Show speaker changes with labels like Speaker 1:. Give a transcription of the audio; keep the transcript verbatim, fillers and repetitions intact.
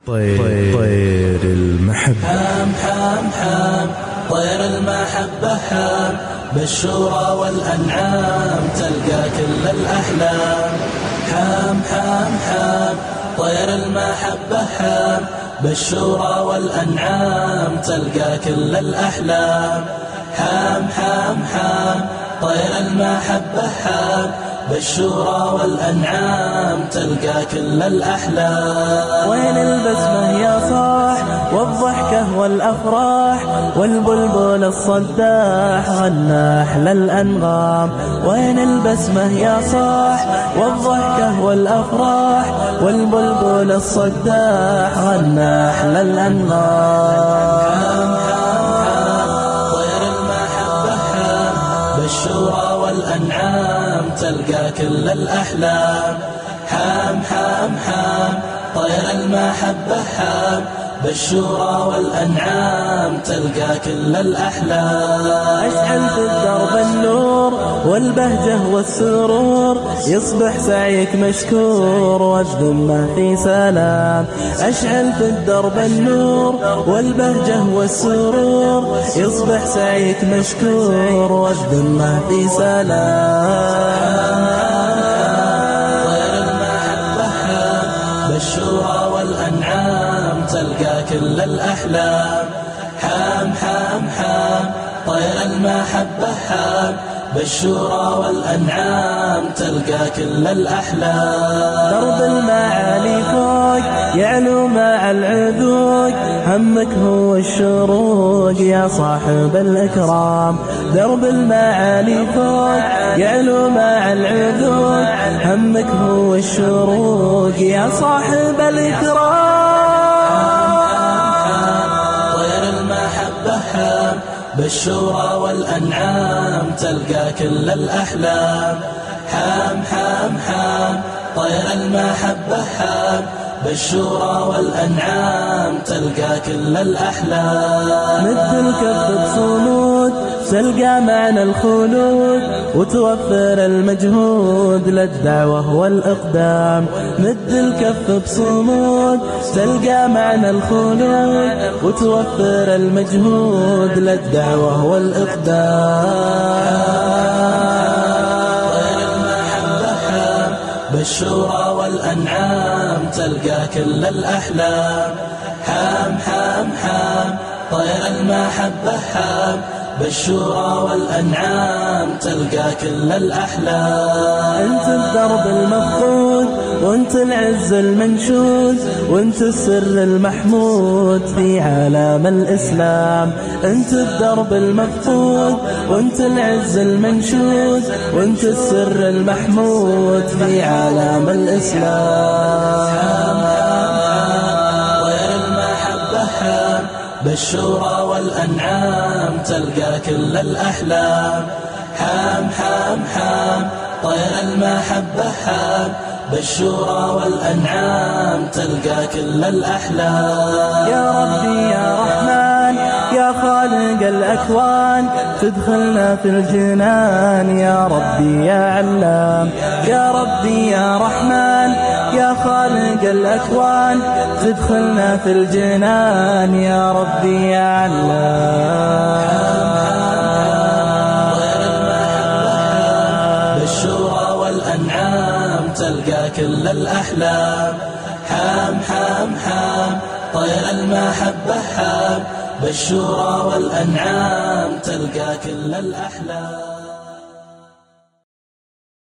Speaker 1: طير, طير المحبة
Speaker 2: حام حام حام طير المحبة حام بالشورى والأنعام تلقى كل الأحلام. حام حام حام طير المحبة حام بالشورى والأنعام تلقى كل الأحلام. حام حام حام طير المحبة حام بالشورى والأنعام تلقى كل الأحلام.
Speaker 3: وين البسمة يا صاح والضحكة والأفراح والبلبل الصداح غنى أحلى الأنغام. وين البسمة يا صاح والضحكة والأفراح والبلبل الصداح غنى أحلى الأنغام.
Speaker 2: طير المحبة حام بالشورى والأنعام تلقى كل الأحلام. حام حام حام طير المحبة حام بالشورى والأنعام تلقى كل الأحلام.
Speaker 3: أشعل في الدرب النور والبهجة والسرور يصبح سعيك مشكور والذمة في سلام. أشعل في الدرب النور والبهجة والسرور يصبح سعيك مشكور والذمة في سلام.
Speaker 2: طير المحبة حام بالشورى والأنعام تلقى كل الأحلام. حام حام حام طير المحبة حام بالشورى والأنعام تلقى كل الأحلام.
Speaker 3: درب المعالي فوق يعلو مع العذوق همك هو الشروق يا صاحب الإكرام. درب المعالي فوق يعلو مع العذوق همك هو الشروق يا صاحب الإكرام.
Speaker 2: طير المحبة حام بالشورى والأنعام تلقى كل الأحلام. حام حام حام طير المحبة حام بالشورى والأنعام تلقى كل الأحلام.
Speaker 3: مثل الكف بصمود تلقى معنى الخلود وتوفر المجهود للدعوة والإقدام. مد الكف بصمود تلقى معنى الخلود وتوفر المجهود للدعوة والإقدام.
Speaker 2: طير المحبة حام بالشورى والأنعام تلقى كل الأحلام. حام حام حام طير المحبة حام بالشورى والأنعام تلقى كل الأحلام.
Speaker 3: انت الدرب المفقود وانت العز المنشود وانت السر المحمود في عالم الإسلام. انت الدرب المفقود وانت العز المنشود وانت السر المحمود في عالم الإسلام.
Speaker 2: طير المحبة حام بالشورى والأنعام تلقى كل الأحلام. حام حام حام طير المحبة حام بالشورى والأنعام تلقى كل الأحلام.
Speaker 3: يا ربي يا رحمن يا خالق الأكوان تدخلنا في الجنان يا ربي يا علام. يا ربي يا رحمن يا خالق الأكوان تدخلنا في الجنان يا ربي يا علام.
Speaker 2: طير المحبة حام بالشورى والأنعام تلقى كل الأحلام. حام حام حام طير المحبة حام بالشورى والأنعام تلقى كل الأحلام.